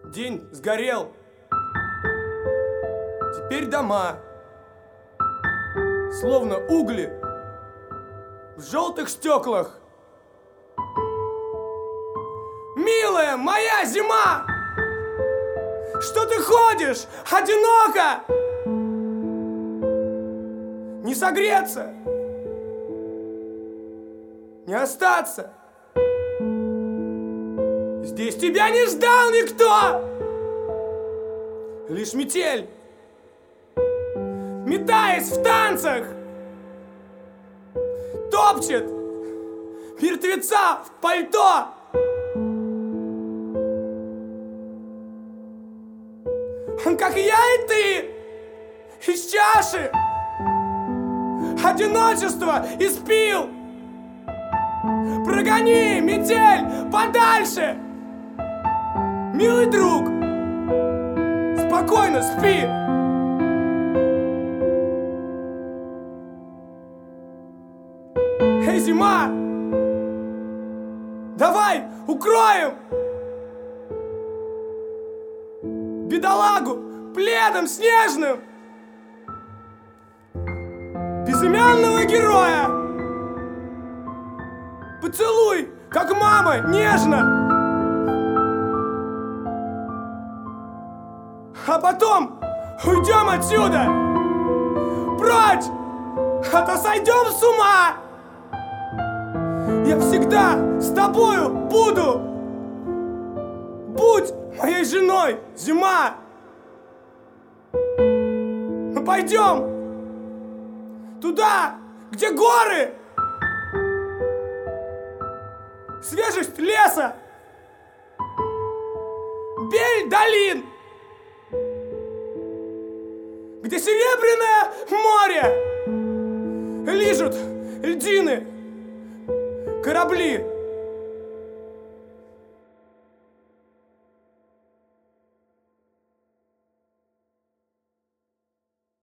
День сгорел. Теперь дома, словно угли в желтых стеклах. Милая моя зима, что ты ходишь одиноко? Не согреться, не остаться. Здесь тебя не ждал никто, лишь метель, метаясь в танцах, топчет мертвеца в пальто. Он, как я и ты, из чаши одиночество испил. Прогони метель подальше, милый друг, спокойно спи. Эй, зима, давай укроем бедолагу пледом снежным, безымянного героя. Поцелуй, как мама, нежно. А потом уйдем отсюда, прочь, а то сойдем с ума. Я всегда с тобою буду. Будь моей женой, зима. Мы пойдем туда, где горы, свежесть леса, бель долин, где серебряное море.